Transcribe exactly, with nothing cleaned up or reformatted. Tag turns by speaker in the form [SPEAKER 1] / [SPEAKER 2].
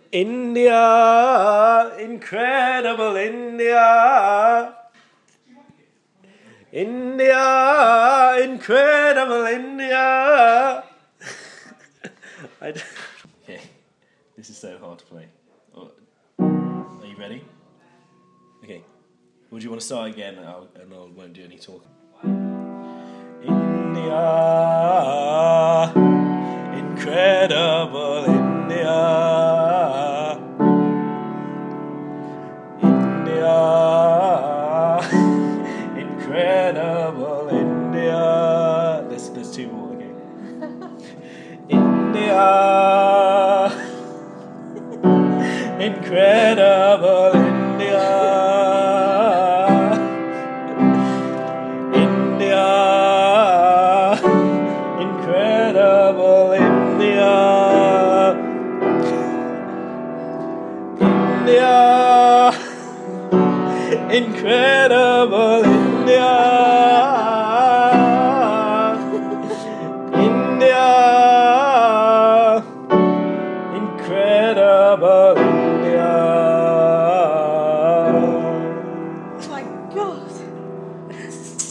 [SPEAKER 1] India, incredible India. India, incredible India. I d- okay, this is so hard to play. Oh, are you ready? Okay, would you want to start again and I'll, and I won't do any talking? India, incredible India. India, incredible India. There's, there's two more, okay. India, incredible India. India, incredible India. India, incredible India.